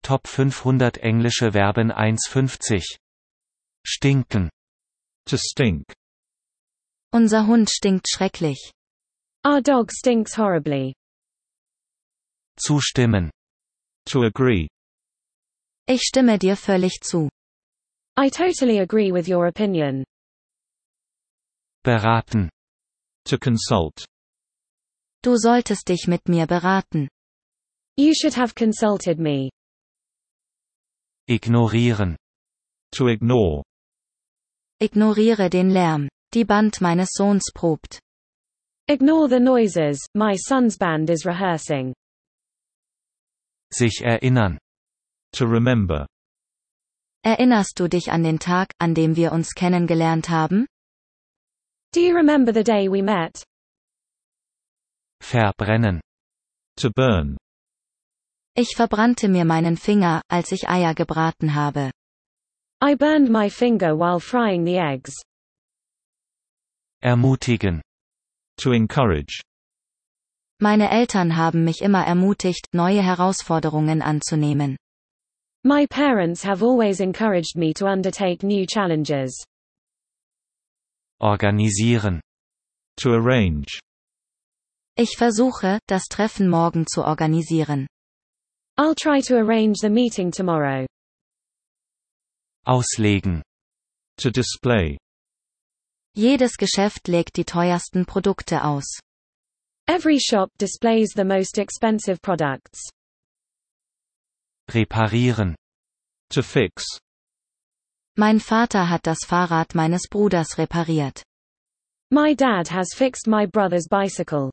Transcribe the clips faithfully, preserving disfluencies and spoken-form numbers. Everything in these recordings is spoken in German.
Top fünfhundert englische Verben eins fünfzig. Stinken. To stink. Unser Hund stinkt schrecklich. Our dog stinks horribly. Zustimmen. To agree. Ich stimme dir völlig zu. I totally agree with your opinion. Beraten. To consult. Du solltest dich mit mir beraten. You should have consulted me. Ignorieren. To ignore. Ignoriere den Lärm. Die Band meines Sohns probt. Ignore the noises, my son's band is rehearsing. Sich erinnern. To remember. Erinnerst du dich an den Tag, an dem wir uns kennengelernt haben? Do you remember the day we met? Verbrennen. To burn. Ich verbrannte mir meinen Finger, als ich Eier gebraten habe. I burned my finger while frying the eggs. Ermutigen. To encourage. Meine Eltern haben mich immer ermutigt, neue Herausforderungen anzunehmen. My parents have always encouraged me to undertake new challenges. Organisieren. To arrange. Ich versuche, das Treffen morgen zu organisieren. I'll try to arrange the meeting tomorrow. Auslegen. To display. Jedes Geschäft legt die teuersten Produkte aus. Every shop displays the most expensive products. Reparieren. To fix. Mein Vater hat das Fahrrad meines Bruders repariert. My dad has fixed my brother's bicycle.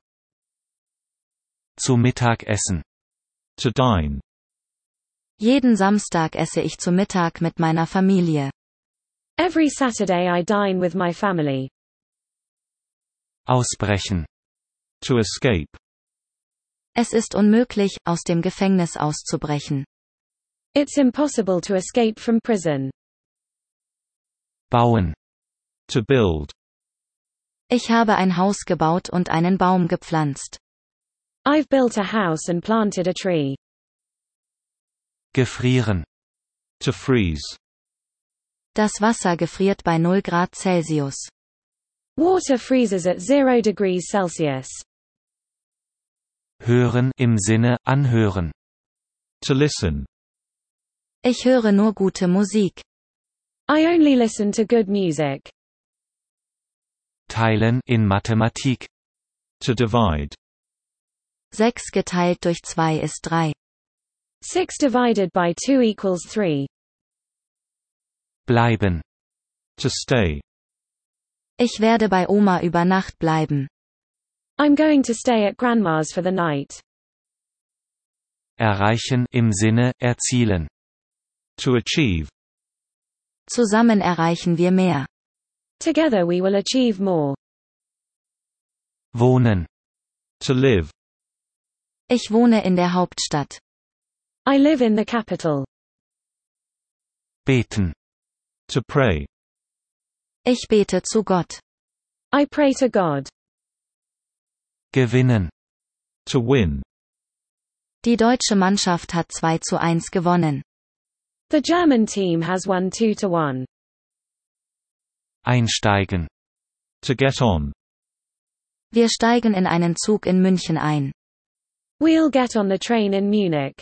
Zu Mittag essen. To dine. Jeden Samstag esse ich zu Mittag mit meiner Familie. Every Saturday I dine with my family. Ausbrechen. To escape. Es ist unmöglich, aus dem Gefängnis auszubrechen. It's impossible to escape from prison. Bauen. To build. Ich habe ein Haus gebaut und einen Baum gepflanzt. I've built a house and planted a tree. Gefrieren. To freeze. Das Wasser gefriert bei null Grad Celsius. Water freezes at zero degrees Celsius. Hören im Sinne anhören. To listen. Ich höre nur gute Musik. I only listen to good music. Teilen in Mathematik. To divide. Sechs geteilt durch zwei ist drei. Six divided by two equals three. Bleiben. To stay. Ich werde bei Oma über Nacht bleiben. I'm going to stay at Grandma's for the night. Erreichen im Sinne erzielen. To achieve. Zusammen erreichen wir mehr. Together we will achieve more. Wohnen. To live. Ich wohne in der Hauptstadt. I live in the capital. Beten. To pray. Ich bete zu Gott. I pray to God. Gewinnen. To win. Die deutsche Mannschaft hat zwei zu eins gewonnen. The German team has won two to one. Einsteigen. To get on. Wir steigen in einen Zug in München ein. We'll get on the train in Munich.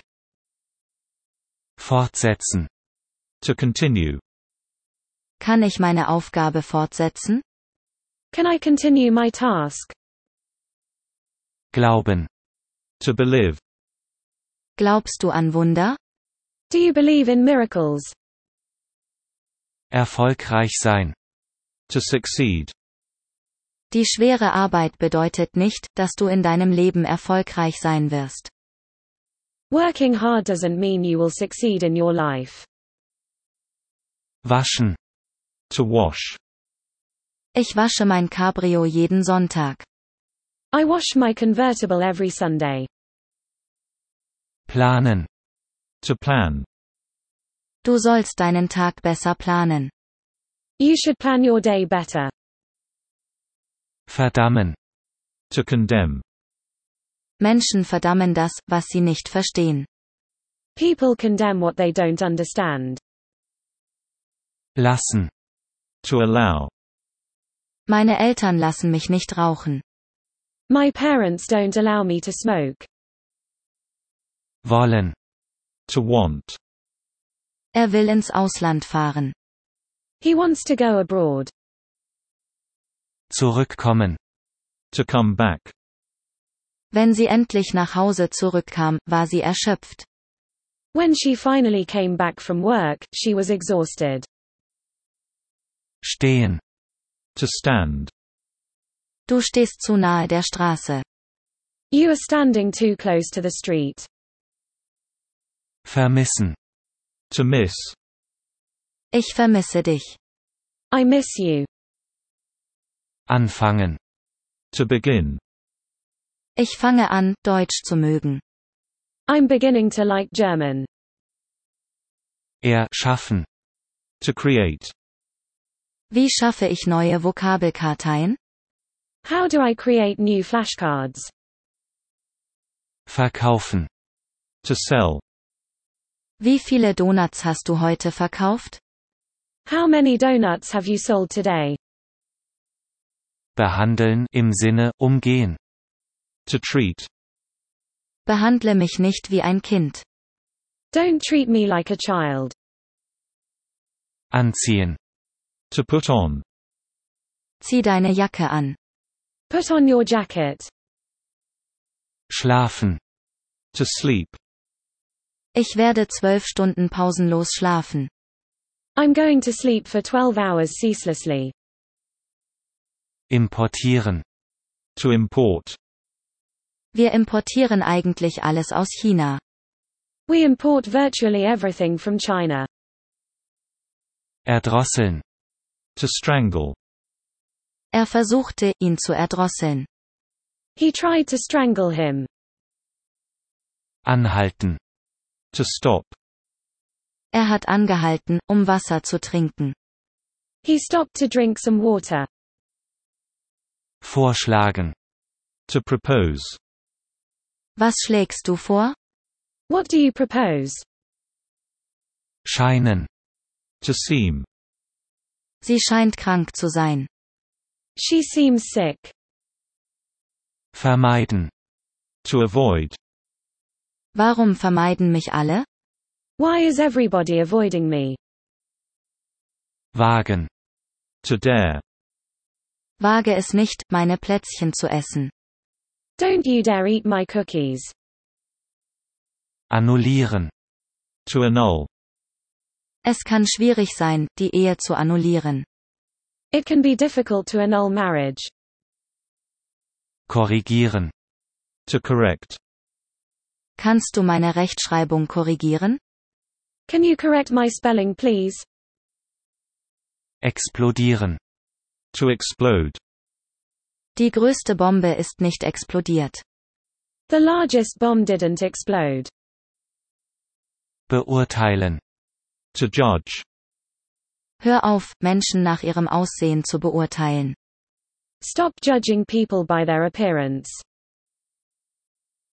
Fortsetzen. To continue. Kann ich meine Aufgabe fortsetzen? Can I continue my task? Glauben. To believe. Glaubst du an Wunder? Do you believe in miracles? Erfolgreich sein. To succeed. Die schwere Arbeit bedeutet nicht, dass du in deinem Leben erfolgreich sein wirst. Working hard doesn't mean you will succeed in your life. Waschen. To wash. Ich wasche mein Cabrio jeden Sonntag. I wash my convertible every Sunday. Planen. To plan. Du sollst deinen Tag besser planen. You should plan your day better. Verdammen. To condemn. Menschen verdammen das, was sie nicht verstehen. People condemn what they don't understand. Lassen. To allow. Meine Eltern lassen mich nicht rauchen. My parents don't allow me to smoke. Wollen. To want. Er will ins Ausland fahren. He wants to go abroad. Zurückkommen. To come back. Wenn sie endlich nach Hause zurückkam, war sie erschöpft. When she finally came back from work, she was exhausted. Stehen. To stand. Du stehst zu nahe der Straße. You are standing too close to the street. Vermissen. To miss. Ich vermisse dich. I miss you. Anfangen. To begin. Ich fange an, Deutsch zu mögen. I'm beginning to like German. Erschaffen. To create. Wie schaffe ich neue Vokabelkarteien? How do I create new flashcards? Verkaufen. To sell. Wie viele Donuts hast du heute verkauft? How many donuts have you sold today? Behandeln im Sinne umgehen. To treat. Behandle mich nicht wie ein Kind. Don't treat me like a child. Anziehen. To put on. Zieh deine Jacke an. Put on your jacket. Schlafen. To sleep. Ich werde zwölf Stunden pausenlos schlafen. I'm going to sleep for twelve hours ceaselessly. Importieren. To import. Wir importieren eigentlich alles aus China. We import virtually everything from China. Erdrosseln. To strangle. Er versuchte, ihn zu erdrosseln. He tried to strangle him. Anhalten. To stop. Er hat angehalten, um Wasser zu trinken. He stopped to drink some water. Vorschlagen. To propose. Was schlägst du vor? What do you propose? Scheinen. To seem. Sie scheint krank zu sein. She seems sick. Vermeiden. To avoid. Warum vermeiden mich alle? Why is everybody avoiding me? Wagen. To dare. Wage es nicht, meine Plätzchen zu essen. Don't you dare eat my cookies. Annullieren. To annul. Es kann schwierig sein, die Ehe zu annullieren. It can be difficult to annul marriage. Korrigieren. To correct. Kannst du meine Rechtschreibung korrigieren? Can you correct my spelling, please? Explodieren. To explode. Die größte Bombe ist nicht explodiert. The largest bomb didn't explode. Beurteilen. To judge. Hör auf, Menschen nach ihrem Aussehen zu beurteilen. Stop judging people by their appearance.